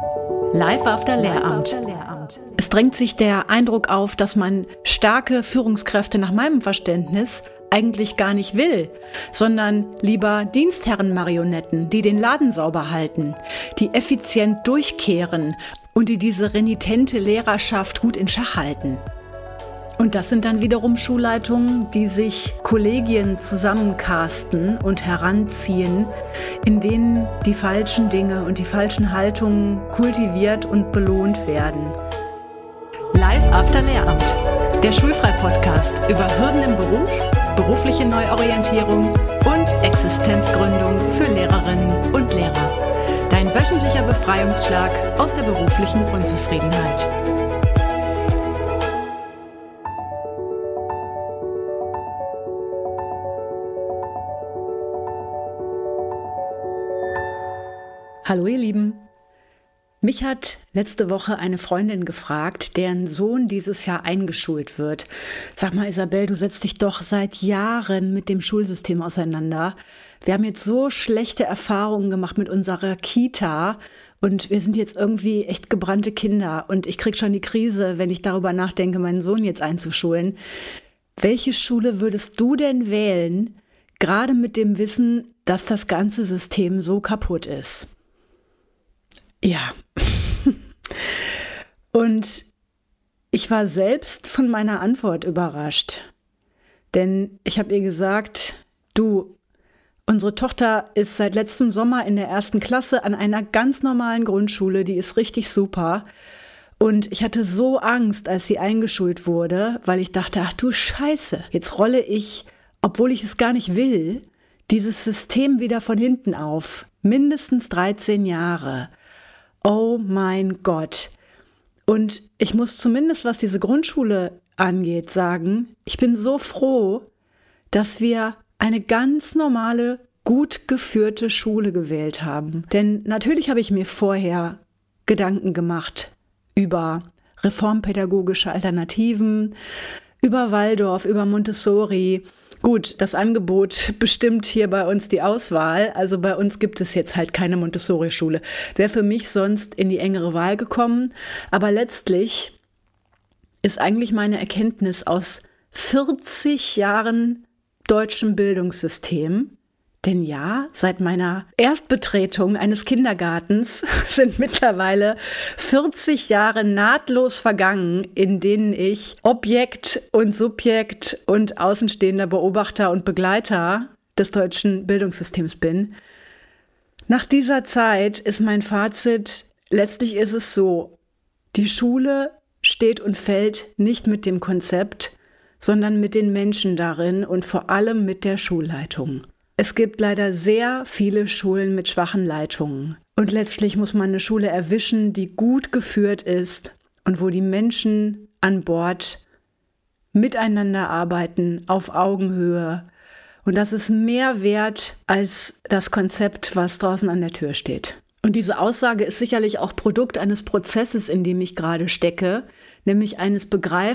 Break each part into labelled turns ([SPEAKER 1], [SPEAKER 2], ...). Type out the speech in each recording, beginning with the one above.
[SPEAKER 1] Live after Lehramt. Es drängt sich der Eindruck auf, dass man starke Führungskräfte nach meinem Verständnis eigentlich gar nicht will, sondern lieber Dienstherrenmarionetten, die den Laden sauber halten, die effizient durchkehren und die diese renitente Lehrerschaft gut in Schach halten. Und das sind dann wiederum Schulleitungen, die sich Kollegien zusammencasten und heranziehen, in denen die falschen Dinge und die falschen Haltungen kultiviert und belohnt werden. Live after Lehramt, der Schulfrei-Podcast über Hürden im Beruf, berufliche Neuorientierung und Existenzgründung für Lehrerinnen und Lehrer. Dein wöchentlicher Befreiungsschlag aus der beruflichen Unzufriedenheit. Hallo ihr Lieben. Mich hat letzte Woche eine Freundin gefragt, deren Sohn dieses Jahr eingeschult wird. Sag mal Isabel, du setzt dich doch seit Jahren mit dem Schulsystem auseinander. Wir haben jetzt so schlechte Erfahrungen gemacht mit unserer Kita und wir sind jetzt irgendwie echt gebrannte Kinder und ich krieg schon die Krise, wenn ich darüber nachdenke, meinen Sohn jetzt einzuschulen. Welche Schule würdest du denn wählen, gerade mit dem Wissen, dass das ganze System so kaputt ist? Ja, und ich war selbst von meiner Antwort überrascht, denn ich habe ihr gesagt, du, unsere Tochter ist seit letztem Sommer in der 1. Klasse an einer ganz normalen Grundschule, die ist richtig super und ich hatte so Angst, als sie eingeschult wurde, weil ich dachte, ach du Scheiße, jetzt rolle ich, obwohl ich es gar nicht will, dieses System wieder von hinten auf, mindestens 13 Jahre. Oh mein Gott. Und ich muss zumindest, was diese Grundschule angeht, sagen, ich bin so froh, dass wir eine ganz normale, gut geführte Schule gewählt haben. Denn natürlich habe ich mir vorher Gedanken gemacht über reformpädagogische Alternativen, über Waldorf, über Montessori. Gut, das Angebot bestimmt hier bei uns die Auswahl. Also bei uns gibt es jetzt halt keine Montessori-Schule. Wäre für mich sonst in die engere Wahl gekommen. Aber letztlich ist eigentlich meine Erkenntnis aus 40 Jahren deutschem Bildungssystem, denn ja, seit meiner Erstbetretung eines Kindergartens sind mittlerweile 40 Jahre nahtlos vergangen, in denen ich Objekt und Subjekt und außenstehender Beobachter und Begleiter des deutschen Bildungssystems bin. Nach dieser Zeit ist mein Fazit, letztlich ist es so, die Schule steht und fällt nicht mit dem Konzept, sondern mit den Menschen darin und vor allem mit der Schulleitung. Es gibt leider sehr viele Schulen mit schwachen Leitungen. Und letztlich muss man eine Schule erwischen, die gut geführt ist und wo die Menschen an Bord miteinander arbeiten, auf Augenhöhe. Und das ist mehr wert als das Konzept, was draußen an der Tür steht. Und diese Aussage ist sicherlich auch Produkt eines Prozesses, in dem ich gerade stecke, nämlich eines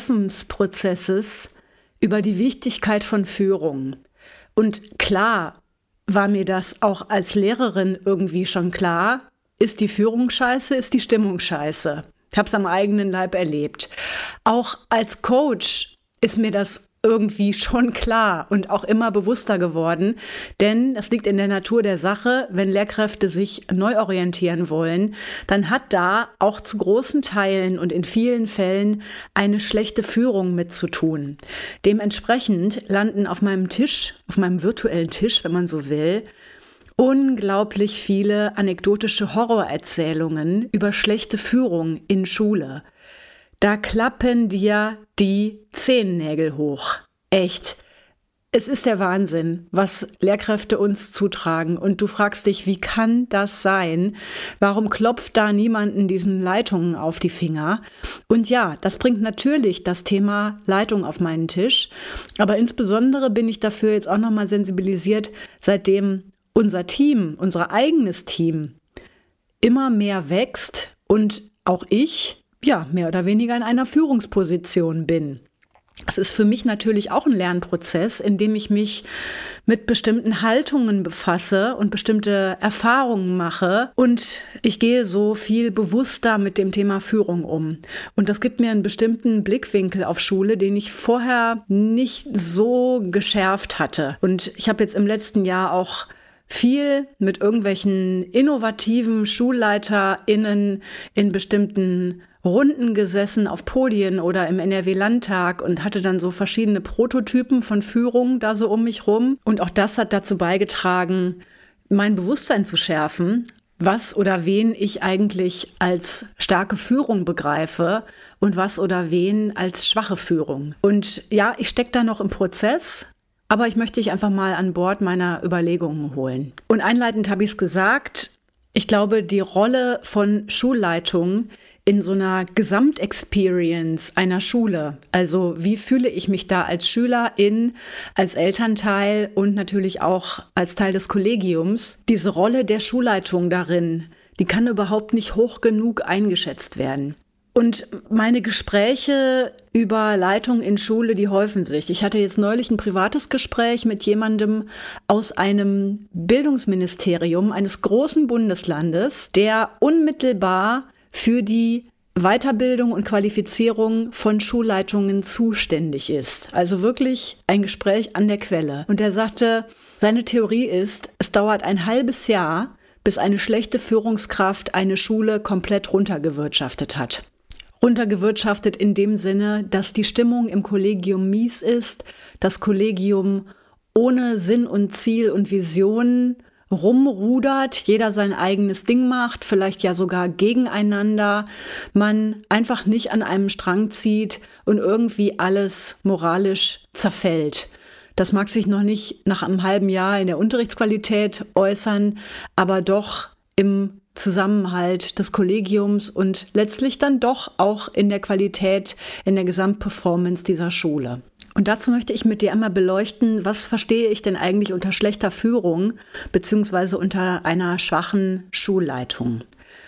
[SPEAKER 1] Begreifensprozesses über die Wichtigkeit von Führung. Und klar war mir das auch als Lehrerin irgendwie schon klar, ist die Führung scheiße, ist die Stimmung scheiße. Ich habe es am eigenen Leib erlebt. Auch als Coach ist mir das irgendwie schon klar und auch immer bewusster geworden, denn es liegt in der Natur der Sache, wenn Lehrkräfte sich neu orientieren wollen, dann hat da auch zu großen Teilen und in vielen Fällen eine schlechte Führung mit zu tun. Dementsprechend landen auf meinem Tisch, auf meinem virtuellen Tisch, wenn man so will, unglaublich viele anekdotische Horrorerzählungen über schlechte Führung in Schule. Da klappen dir die Zehennägel hoch. Echt. Es ist der Wahnsinn, was Lehrkräfte uns zutragen. Und du fragst dich, wie kann das sein? Warum klopft da niemanden diesen Leitungen auf die Finger? Und ja, das bringt natürlich das Thema Leitung auf meinen Tisch. Aber insbesondere bin ich dafür jetzt auch nochmal sensibilisiert, seitdem unser Team, unser eigenes Team immer mehr wächst und auch ich, ja, mehr oder weniger in einer Führungsposition bin. Es ist für mich natürlich auch ein Lernprozess, in dem ich mich mit bestimmten Haltungen befasse und bestimmte Erfahrungen mache. Und ich gehe so viel bewusster mit dem Thema Führung um. Und das gibt mir einen bestimmten Blickwinkel auf Schule, den ich vorher nicht so geschärft hatte. Und ich habe jetzt im letzten Jahr auch viel mit irgendwelchen innovativen SchulleiterInnen in bestimmten Runden gesessen auf Podien oder im NRW-Landtag und hatte dann so verschiedene Prototypen von Führung da so um mich rum. Und auch das hat dazu beigetragen, mein Bewusstsein zu schärfen, was oder wen ich eigentlich als starke Führung begreife und was oder wen als schwache Führung. Und ja, ich stecke da noch im Prozess, aber ich möchte dich einfach mal an Bord meiner Überlegungen holen. Und einleitend habe ich es gesagt, ich glaube, die Rolle von Schulleitung in so einer Gesamtexperience einer Schule. Also wie fühle ich mich da als Schülerin, als Elternteil und natürlich auch als Teil des Kollegiums. Diese Rolle der Schulleitung darin, die kann überhaupt nicht hoch genug eingeschätzt werden. Und meine Gespräche über Leitung in Schule, die häufen sich. Ich hatte jetzt neulich ein privates Gespräch mit jemandem aus einem Bildungsministerium eines großen Bundeslandes, der unmittelbar für die Weiterbildung und Qualifizierung von Schulleitungen zuständig ist. Also wirklich ein Gespräch an der Quelle. Und er sagte, seine Theorie ist, es dauert ein halbes Jahr, bis eine schlechte Führungskraft eine Schule komplett runtergewirtschaftet hat. Runtergewirtschaftet in dem Sinne, dass die Stimmung im Kollegium mies ist, das Kollegium ohne Sinn und Ziel und Vision rumrudert, jeder sein eigenes Ding macht, vielleicht ja sogar gegeneinander, man einfach nicht an einem Strang zieht und irgendwie alles moralisch zerfällt. Das mag sich noch nicht nach einem halben Jahr in der Unterrichtsqualität äußern, aber doch im Zusammenhalt des Kollegiums und letztlich dann doch auch in der Qualität, in der Gesamtperformance dieser Schule. Und dazu möchte ich mit dir einmal beleuchten, was verstehe ich denn eigentlich unter schlechter Führung beziehungsweise unter einer schwachen Schulleitung.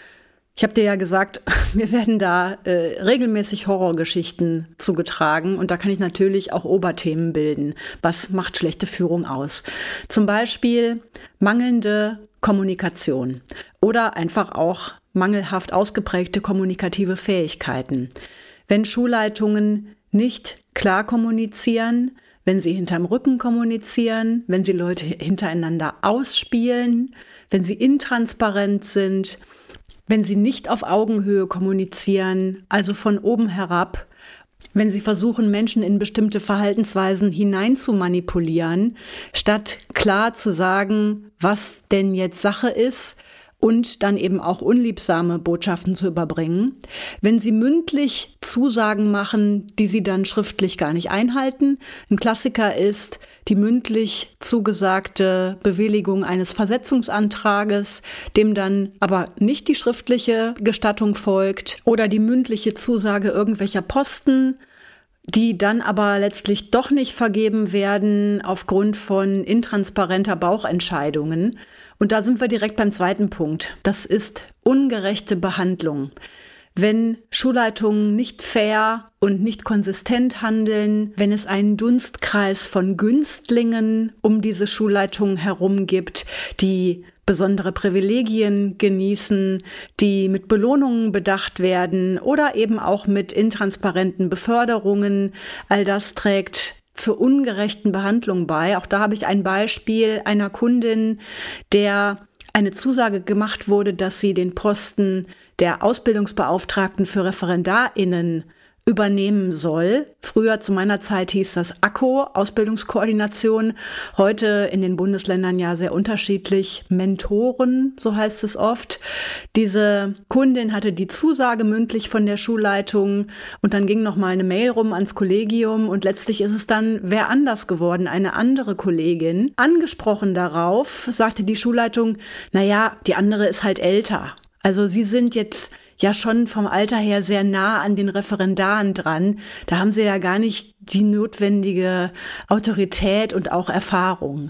[SPEAKER 1] Ich habe dir ja gesagt, mir werden da regelmäßig Horrorgeschichten zugetragen und da kann ich natürlich auch Oberthemen bilden. Was macht schlechte Führung aus? Zum Beispiel mangelnde Kommunikation oder einfach auch mangelhaft ausgeprägte kommunikative Fähigkeiten. Wenn Schulleitungen nicht klar kommunizieren, wenn sie hinterm Rücken kommunizieren, wenn sie Leute hintereinander ausspielen, wenn sie intransparent sind, wenn sie nicht auf Augenhöhe kommunizieren, also von oben herab, wenn sie versuchen, Menschen in bestimmte Verhaltensweisen hinein zu manipulieren, statt klar zu sagen, was denn jetzt Sache ist, und dann eben auch unliebsame Botschaften zu überbringen. Wenn sie mündlich Zusagen machen, die sie dann schriftlich gar nicht einhalten. Ein Klassiker ist die mündlich zugesagte Bewilligung eines Versetzungsantrages, dem dann aber nicht die schriftliche Gestattung folgt, oder die mündliche Zusage irgendwelcher Posten, die dann aber letztlich doch nicht vergeben werden aufgrund von intransparenter Bauchentscheidungen. Und da sind wir direkt beim zweiten Punkt. Das ist ungerechte Behandlung. Wenn Schulleitungen nicht fair und nicht konsistent handeln, wenn es einen Dunstkreis von Günstlingen um diese Schulleitungen herum gibt, die besondere Privilegien genießen, die mit Belohnungen bedacht werden oder eben auch mit intransparenten Beförderungen, all das trägt zur ungerechten Behandlung bei. Auch da habe ich ein Beispiel einer Kundin, der eine Zusage gemacht wurde, dass sie den Posten der Ausbildungsbeauftragten für ReferendarInnen übernehmen soll. Früher zu meiner Zeit hieß das AKO, Ausbildungskoordination. Heute in den Bundesländern ja sehr unterschiedlich. Mentoren, so heißt es oft. Diese Kundin hatte die Zusage mündlich von der Schulleitung und dann ging noch mal eine Mail rum ans Kollegium und letztlich ist es dann wer anders geworden, eine andere Kollegin. Angesprochen darauf sagte die Schulleitung, naja, die andere ist halt älter. Also sie sind jetzt ja schon vom Alter her sehr nah an den Referendaren dran. Da haben sie ja gar nicht die notwendige Autorität und auch Erfahrung.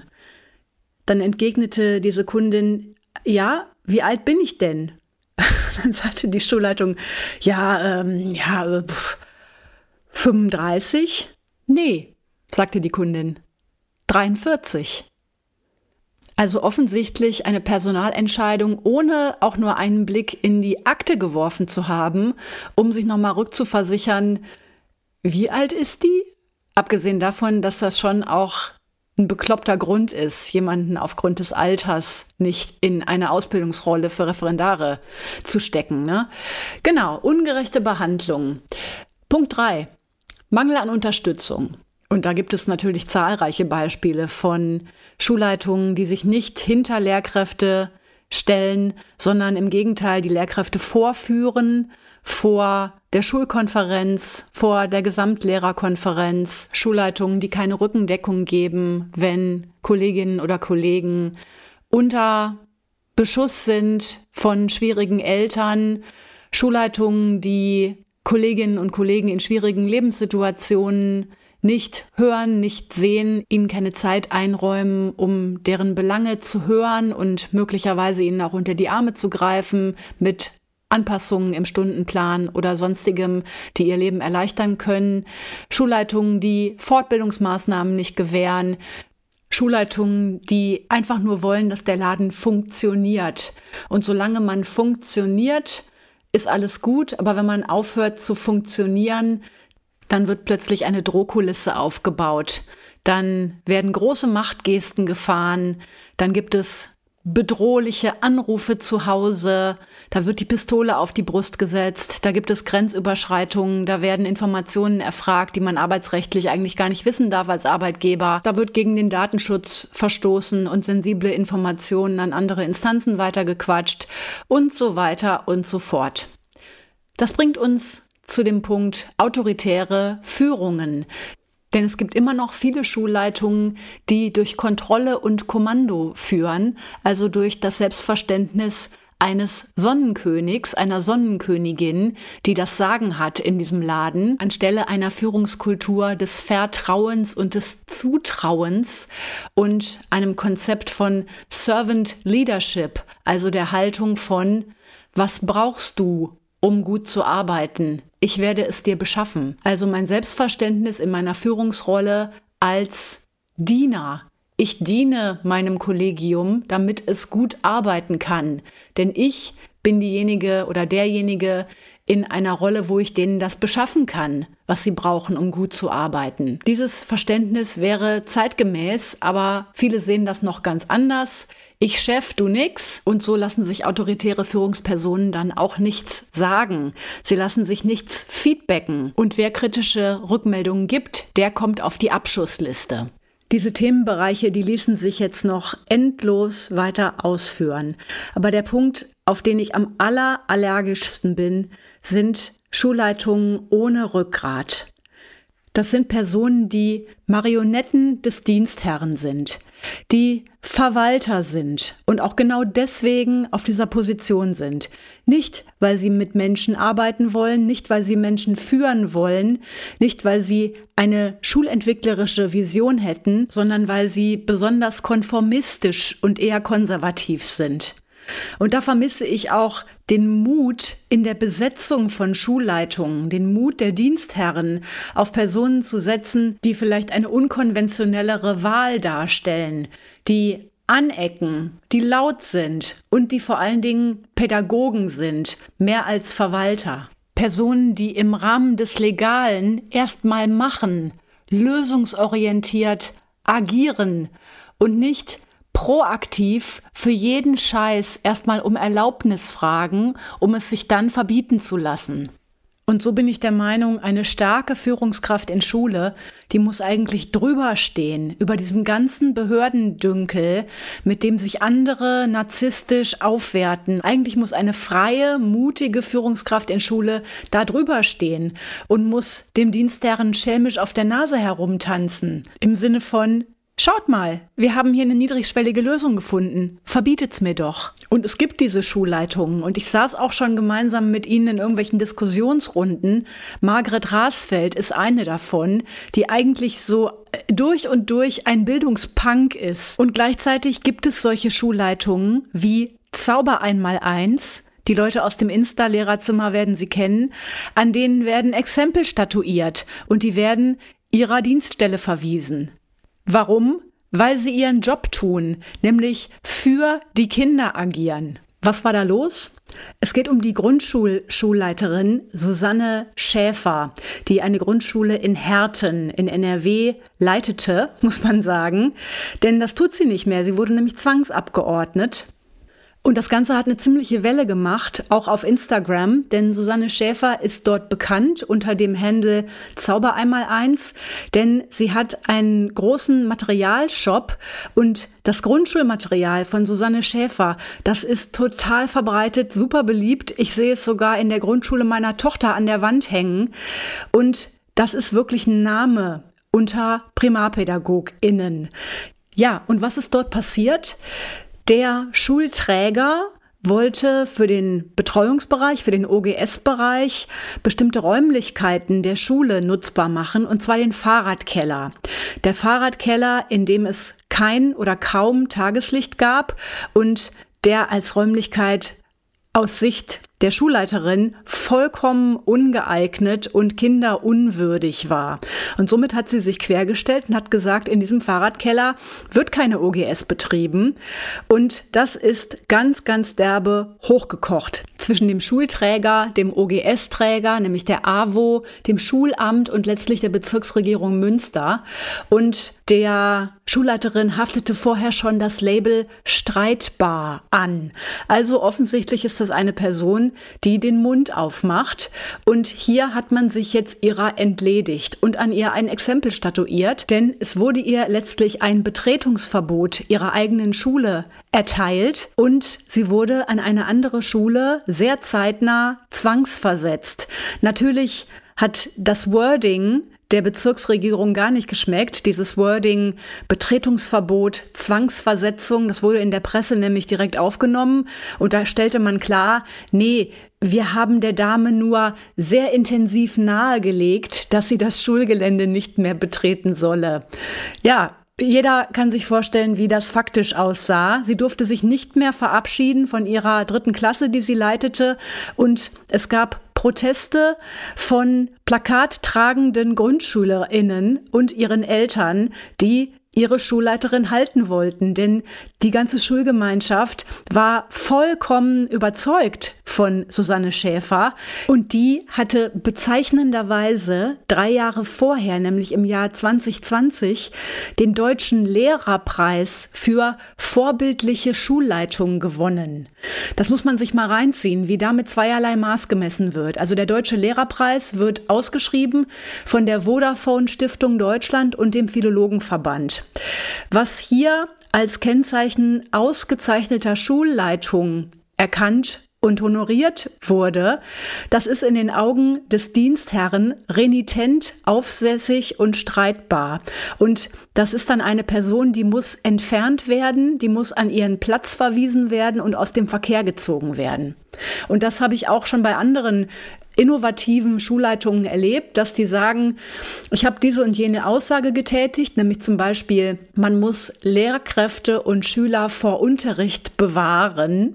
[SPEAKER 1] Dann entgegnete diese Kundin, ja, wie alt bin ich denn? Dann sagte die Schulleitung, 35. Nee, sagte die Kundin. 43. Also offensichtlich eine Personalentscheidung, ohne auch nur einen Blick in die Akte geworfen zu haben, um sich nochmal rückzuversichern, wie alt ist die? Abgesehen davon, dass das schon auch ein bekloppter Grund ist, jemanden aufgrund des Alters nicht in eine Ausbildungsrolle für Referendare zu stecken, ne? Genau, ungerechte Behandlung. Punkt 3. Mangel an Unterstützung. Und da gibt es natürlich zahlreiche Beispiele von Schulleitungen, die sich nicht hinter Lehrkräfte stellen, sondern im Gegenteil die Lehrkräfte vorführen vor der Schulkonferenz, vor der Gesamtlehrerkonferenz, Schulleitungen, die keine Rückendeckung geben, wenn Kolleginnen oder Kollegen unter Beschuss sind von schwierigen Eltern, Schulleitungen, die Kolleginnen und Kollegen in schwierigen Lebenssituationen nicht hören, nicht sehen, ihnen keine Zeit einräumen, um deren Belange zu hören und möglicherweise ihnen auch unter die Arme zu greifen mit Anpassungen im Stundenplan oder sonstigem, die ihr Leben erleichtern können. Schulleitungen, die Fortbildungsmaßnahmen nicht gewähren. Schulleitungen, die einfach nur wollen, dass der Laden funktioniert. Und solange man funktioniert, ist alles gut. Aber wenn man aufhört zu funktionieren, dann wird plötzlich eine Drohkulisse aufgebaut. Dann werden große Machtgesten gefahren. Dann gibt es bedrohliche Anrufe zu Hause. Da wird die Pistole auf die Brust gesetzt. Da gibt es Grenzüberschreitungen. Da werden Informationen erfragt, die man arbeitsrechtlich eigentlich gar nicht wissen darf als Arbeitgeber. Da wird gegen den Datenschutz verstoßen und sensible Informationen an andere Instanzen weitergequatscht und so weiter und so fort. Das bringt uns zu dem Punkt autoritäre Führungen. Denn es gibt immer noch viele Schulleitungen, die durch Kontrolle und Kommando führen, also durch das Selbstverständnis eines Sonnenkönigs, einer Sonnenkönigin, die das Sagen hat in diesem Laden, anstelle einer Führungskultur des Vertrauens und des Zutrauens und einem Konzept von Servant Leadership, also der Haltung von, was brauchst du, um gut zu arbeiten? Ich werde es dir beschaffen. Also mein Selbstverständnis in meiner Führungsrolle als Diener. Ich diene meinem Kollegium, damit es gut arbeiten kann. Denn ich bin diejenige oder derjenige in einer Rolle, wo ich denen das beschaffen kann, was sie brauchen, um gut zu arbeiten. Dieses Verständnis wäre zeitgemäß, aber viele sehen das noch ganz anders. Ich Chef, du nix. Und so lassen sich autoritäre Führungspersonen dann auch nichts sagen. Sie lassen sich nichts feedbacken. Und wer kritische Rückmeldungen gibt, der kommt auf die Abschussliste. Diese Themenbereiche, die ließen sich jetzt noch endlos weiter ausführen. Aber der Punkt, auf den ich am allergischsten bin, sind Schulleitungen ohne Rückgrat. Das sind Personen, die Marionetten des Dienstherren sind, die Verwalter sind und auch genau deswegen auf dieser Position sind. Nicht, weil sie mit Menschen arbeiten wollen, nicht, weil sie Menschen führen wollen, nicht, weil sie eine schulentwicklerische Vision hätten, sondern weil sie besonders konformistisch und eher konservativ sind. Und da vermisse ich auch den Mut in der Besetzung von Schulleitungen, den Mut der Dienstherren, auf Personen zu setzen, die vielleicht eine unkonventionellere Wahl darstellen, die anecken, die laut sind und die vor allen Dingen Pädagogen sind, mehr als Verwalter. Personen, die im Rahmen des Legalen erstmal machen, lösungsorientiert agieren und nicht proaktiv für jeden Scheiß erstmal um Erlaubnis fragen, um es sich dann verbieten zu lassen. Und so bin ich der Meinung, eine starke Führungskraft in Schule, die muss eigentlich drüber stehen, über diesem ganzen Behördendünkel, mit dem sich andere narzisstisch aufwerten. Eigentlich muss eine freie, mutige Führungskraft in Schule da drüber stehen und muss dem Dienstherren schelmisch auf der Nase herumtanzen. Im Sinne von: Schaut mal, wir haben hier eine niedrigschwellige Lösung gefunden. Verbietet's mir doch. Und es gibt diese Schulleitungen und ich saß auch schon gemeinsam mit ihnen in irgendwelchen Diskussionsrunden. Margret Rasfeld ist eine davon, die eigentlich so durch und durch ein Bildungspunk ist. Und gleichzeitig gibt es solche Schulleitungen wie Zauber einmal-eins. Die Leute aus dem Insta-Lehrerzimmer werden sie kennen. An denen werden Exempel statuiert und die werden ihrer Dienststelle verwiesen. Warum? Weil sie ihren Job tun, nämlich für die Kinder agieren. Was war da los? Es geht um die Grundschulschulleiterin Susanne Schäfer, die eine Grundschule in Herten in NRW leitete, muss man sagen. Denn das tut sie nicht mehr. Sie wurde nämlich zwangsabgeordnet. Und das Ganze hat eine ziemliche Welle gemacht, auch auf Instagram, denn Susanne Schäfer ist dort bekannt unter dem Handle Zaubereinmal1, denn sie hat einen großen Materialshop und das Grundschulmaterial von Susanne Schäfer, das ist total verbreitet, super beliebt. Ich sehe es sogar in der Grundschule meiner Tochter an der Wand hängen und das ist wirklich ein Name unter PrimarpädagogInnen. Ja, und was ist dort passiert? Der Schulträger wollte für den Betreuungsbereich, für den OGS-Bereich bestimmte Räumlichkeiten der Schule nutzbar machen, und zwar den Fahrradkeller. Der Fahrradkeller, in dem es kein oder kaum Tageslicht gab und der als Räumlichkeit aus Sicht der Schulleiterin vollkommen ungeeignet und kinderunwürdig war. Und somit hat sie sich quergestellt und hat gesagt, in diesem Fahrradkeller wird keine OGS betrieben. Und das ist ganz, ganz derbe hochgekocht zwischen dem Schulträger, dem OGS-Träger, nämlich der AWO, dem Schulamt und letztlich der Bezirksregierung Münster. Und der Schulleiterin haftete vorher schon das Label streitbar an. Also offensichtlich ist das eine Person, die den Mund aufmacht. Und hier hat man sich jetzt ihrer entledigt und an ihr ein Exempel statuiert, denn es wurde ihr letztlich ein Betretungsverbot ihrer eigenen Schule erteilt und sie wurde an eine andere Schule sehr zeitnah zwangsversetzt. Natürlich hat das Wording der Bezirksregierung gar nicht geschmeckt. Dieses Wording Betretungsverbot, Zwangsversetzung, das wurde in der Presse nämlich direkt aufgenommen und da stellte man klar, nee, wir haben der Dame nur sehr intensiv nahegelegt, dass sie das Schulgelände nicht mehr betreten solle. Ja, jeder kann sich vorstellen, wie das faktisch aussah. Sie durfte sich nicht mehr verabschieden von ihrer 3. Klasse, die sie leitete, und es gab Proteste von plakattragenden GrundschülerInnen und ihren Eltern, die ihre Schulleiterin halten wollten, denn die ganze Schulgemeinschaft war vollkommen überzeugt von Susanne Schäfer und die hatte bezeichnenderweise 3 Jahre vorher, nämlich im Jahr 2020, den Deutschen Lehrerpreis für vorbildliche Schulleitung gewonnen. Das muss man sich mal reinziehen, wie da mit zweierlei Maß gemessen wird. Also der Deutsche Lehrerpreis wird ausgeschrieben von der Vodafone Stiftung Deutschland und dem Philologenverband. Was hier als Kennzeichen ausgezeichneter Schulleitung erkannt und honoriert wurde, das ist in den Augen des Dienstherren renitent, aufsässig und streitbar. Und das ist dann eine Person, die muss entfernt werden, die muss an ihren Platz verwiesen werden und aus dem Verkehr gezogen werden. Und das habe ich auch schon bei anderen innovativen Schulleitungen erlebt, dass die sagen, ich habe diese und jene Aussage getätigt, nämlich zum Beispiel, man muss Lehrkräfte und Schüler vor Unterricht bewahren.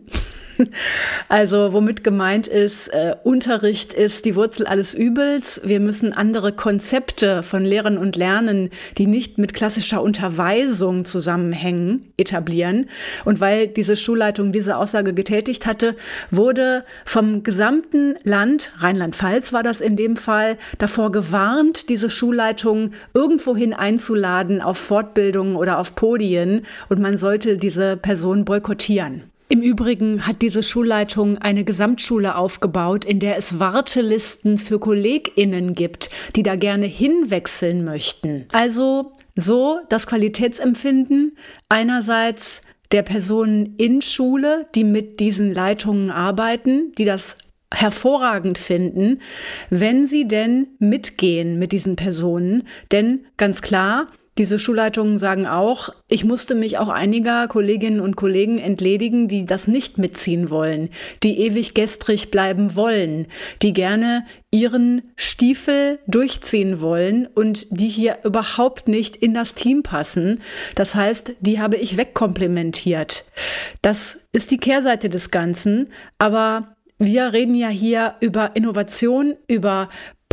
[SPEAKER 1] Also womit gemeint ist, Unterricht ist die Wurzel alles Übels. Wir müssen andere Konzepte von Lehren und Lernen, die nicht mit klassischer Unterweisung zusammenhängen, etablieren. Und weil diese Schulleitung diese Aussage getätigt hatte, wurde vom gesamten Land, Rheinland-Pfalz war das in dem Fall, davor gewarnt, diese Schulleitung irgendwohin einzuladen auf Fortbildungen oder auf Podien. Und man sollte diese Person boykottieren. Im Übrigen hat diese Schulleitung eine Gesamtschule aufgebaut, in der es Wartelisten für KollegInnen gibt, die da gerne hinwechseln möchten. Also so das Qualitätsempfinden einerseits der Personen in Schule, die mit diesen Leitungen arbeiten, die das hervorragend finden, wenn sie denn mitgehen mit diesen Personen. Denn ganz klar, diese Schulleitungen sagen auch, ich musste mich auch einiger Kolleginnen und Kollegen entledigen, die das nicht mitziehen wollen, die ewig gestrig bleiben wollen, die gerne ihren Stiefel durchziehen wollen und die hier überhaupt nicht in das Team passen. Das heißt, die habe ich wegkomplimentiert. Das ist die Kehrseite des Ganzen, aber wir reden ja hier über Innovation, über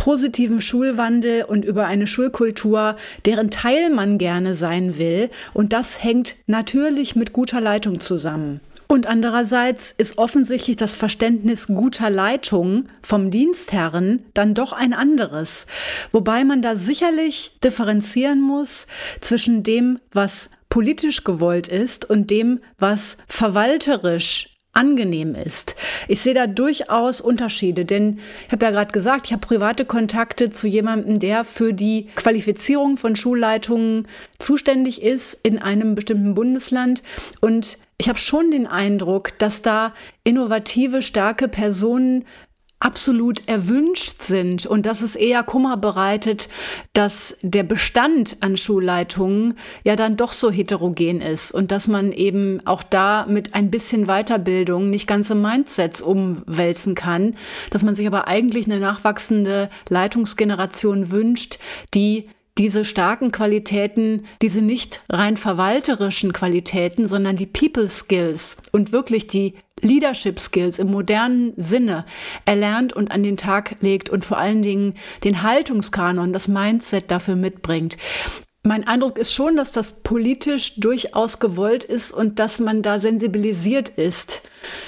[SPEAKER 1] positiven Schulwandel und über eine Schulkultur, deren Teil man gerne sein will. Und das hängt natürlich mit guter Leitung zusammen. Und andererseits ist offensichtlich das Verständnis guter Leitung vom Dienstherren dann doch ein anderes. Wobei man da sicherlich differenzieren muss zwischen dem, was politisch gewollt ist und dem, was verwalterisch angenehm ist. Ich sehe da durchaus Unterschiede, denn ich habe ja gerade gesagt, ich habe private Kontakte zu jemandem, der für die Qualifizierung von Schulleitungen zuständig ist in einem bestimmten Bundesland, und ich habe schon den Eindruck, dass da innovative, starke Personen absolut erwünscht sind und dass es eher Kummer bereitet, dass der Bestand an Schulleitungen ja dann doch so heterogen ist und dass man eben auch da mit ein bisschen Weiterbildung nicht ganze Mindsets umwälzen kann, dass man sich aber eigentlich eine nachwachsende Leitungsgeneration wünscht, die diese starken Qualitäten, diese nicht rein verwalterischen Qualitäten, sondern die People Skills und wirklich die Leadership Skills im modernen Sinne erlernt und an den Tag legt und vor allen Dingen den Haltungskanon, das Mindset dafür mitbringt. Mein Eindruck ist schon, dass das politisch durchaus gewollt ist und dass man da sensibilisiert ist,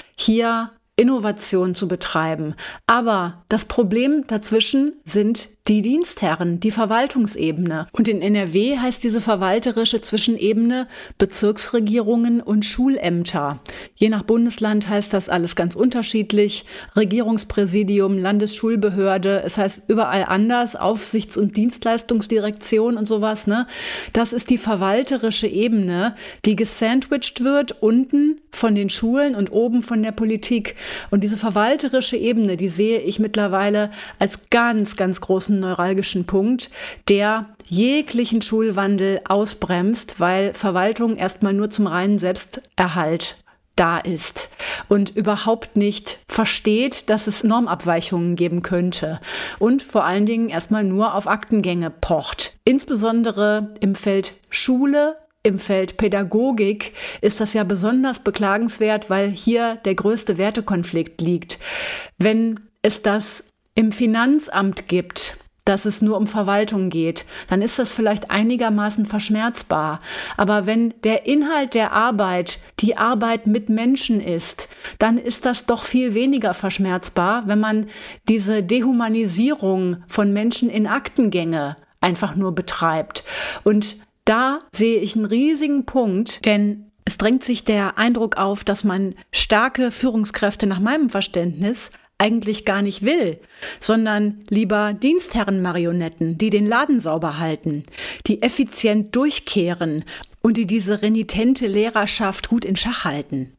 [SPEAKER 1] hier Innovation zu betreiben. Aber das Problem dazwischen sind die Dienstherren, die Verwaltungsebene. Und in NRW heißt diese verwalterische Zwischenebene Bezirksregierungen und Schulämter. Je nach Bundesland heißt das alles ganz unterschiedlich. Regierungspräsidium, Landesschulbehörde, es heißt überall anders, Aufsichts- und Dienstleistungsdirektion und sowas, ne? Das ist die verwalterische Ebene, die gesandwiched wird, unten von den Schulen und oben von der Politik. Und diese verwalterische Ebene, die sehe ich mittlerweile als ganz, ganz großen neuralgischen Punkt, der jeglichen Schulwandel ausbremst, weil Verwaltung erstmal nur zum reinen Selbsterhalt da ist und überhaupt nicht versteht, dass es Normabweichungen geben könnte und vor allen Dingen erstmal nur auf Aktengänge pocht. Insbesondere im Feld Schule, im Feld Pädagogik ist das ja besonders beklagenswert, weil hier der größte Wertekonflikt liegt. Wenn es das im Finanzamt gibt, dass es nur um Verwaltung geht, dann ist das vielleicht einigermaßen verschmerzbar. Aber wenn der Inhalt der Arbeit die Arbeit mit Menschen ist, dann ist das doch viel weniger verschmerzbar, wenn man diese Dehumanisierung von Menschen in Aktengänge einfach nur betreibt. Und da sehe ich einen riesigen Punkt, denn es drängt sich der Eindruck auf, dass man starke Führungskräfte nach meinem Verständnis eigentlich gar nicht will, sondern lieber Dienstherrenmarionetten, die den Laden sauber halten, die effizient durchkehren und die diese renitente Lehrerschaft gut in Schach halten.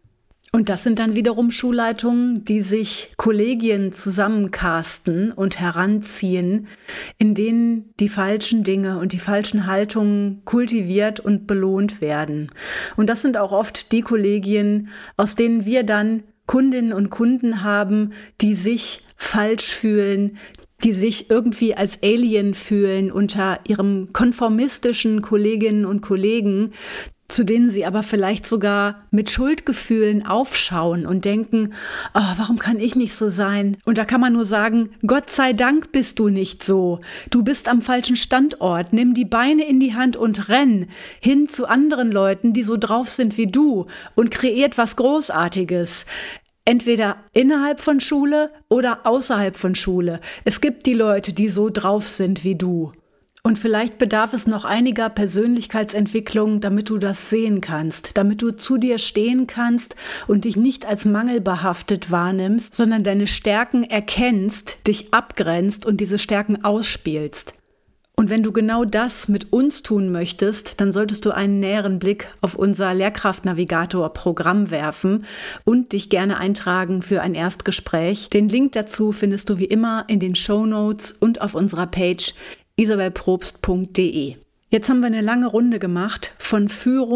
[SPEAKER 1] Und das sind dann wiederum Schulleitungen, die sich Kollegien zusammencasten und heranziehen, in denen die falschen Dinge und die falschen Haltungen kultiviert und belohnt werden. Und das sind auch oft die Kollegien, aus denen wir dann Kundinnen und Kunden haben, die sich falsch fühlen, die sich irgendwie als Alien fühlen unter ihrem konformistischen Kolleginnen und Kollegen, zu denen sie aber vielleicht sogar mit Schuldgefühlen aufschauen und denken, oh, warum kann ich nicht so sein? Und da kann man nur sagen, Gott sei Dank bist du nicht so. Du bist am falschen Standort. Nimm die Beine in die Hand und renn hin zu anderen Leuten, die so drauf sind wie du, und kreiert was Großartiges. Entweder innerhalb von Schule oder außerhalb von Schule. Es gibt die Leute, die so drauf sind wie du. Und vielleicht bedarf es noch einiger Persönlichkeitsentwicklung, damit du das sehen kannst, damit du zu dir stehen kannst und dich nicht als mangelbehaftet wahrnimmst, sondern deine Stärken erkennst, dich abgrenzt und diese Stärken ausspielst. Und wenn du genau das mit uns tun möchtest, dann solltest du einen näheren Blick auf unser Lehrkraftnavigator-Programm werfen und dich gerne eintragen für ein Erstgespräch. Den Link dazu findest du wie immer in den Shownotes und auf unserer Page isabelprobst.de. Jetzt haben wir eine lange Runde gemacht von Führung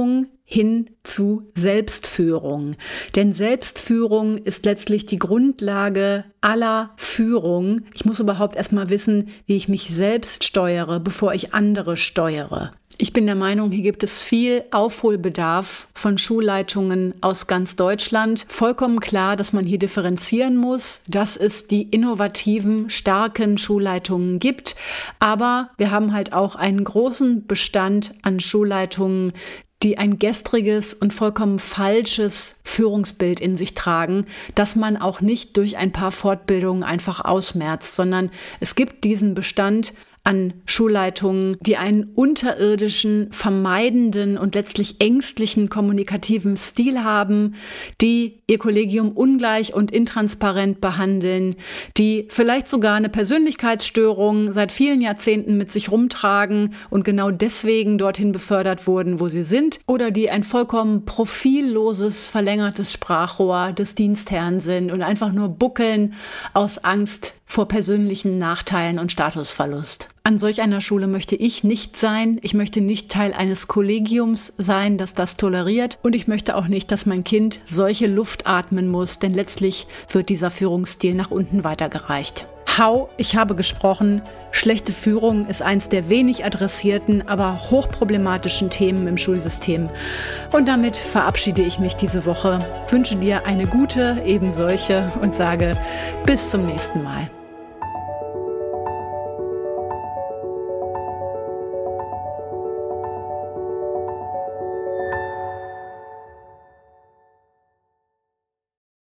[SPEAKER 1] hin zu Selbstführung. Denn Selbstführung ist letztlich die Grundlage aller Führung. Ich muss überhaupt erstmal wissen, wie ich mich selbst steuere, bevor ich andere steuere. Ich bin der Meinung, hier gibt es viel Aufholbedarf von Schulleitungen aus ganz Deutschland. Vollkommen klar, dass man hier differenzieren muss, dass es die innovativen, starken Schulleitungen gibt. Aber wir haben halt auch einen großen Bestand an Schulleitungen, die ein gestriges und vollkommen falsches Führungsbild in sich tragen, das man auch nicht durch ein paar Fortbildungen einfach ausmerzt, sondern es gibt diesen Bestand an Schulleitungen, die einen unterirdischen, vermeidenden und letztlich ängstlichen kommunikativen Stil haben, die ihr Kollegium ungleich und intransparent behandeln, die vielleicht sogar eine Persönlichkeitsstörung seit vielen Jahrzehnten mit sich rumtragen und genau deswegen dorthin befördert wurden, wo sie sind, oder die ein vollkommen profilloses, verlängertes Sprachrohr des Dienstherrn sind und einfach nur buckeln aus Angst vor persönlichen Nachteilen und Statusverlust. An solch einer Schule möchte ich nicht sein. Ich möchte nicht Teil eines Kollegiums sein, das das toleriert. Und ich möchte auch nicht, dass mein Kind solche Luft atmen muss, denn letztlich wird dieser Führungsstil nach unten weitergereicht. Ich habe gesprochen. Schlechte Führung ist eins der wenig adressierten, aber hochproblematischen Themen im Schulsystem. Und damit verabschiede ich mich diese Woche, wünsche dir eine gute, ebensolche und sage bis zum nächsten Mal.